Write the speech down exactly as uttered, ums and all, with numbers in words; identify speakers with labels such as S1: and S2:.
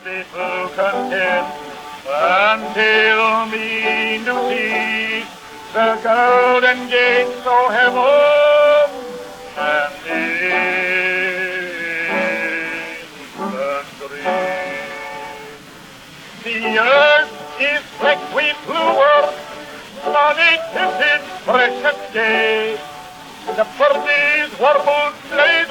S1: little content until me to see the golden gates of heaven and in the green. The earth is flecked with blue earth, on it is its precious day. The birdies warble play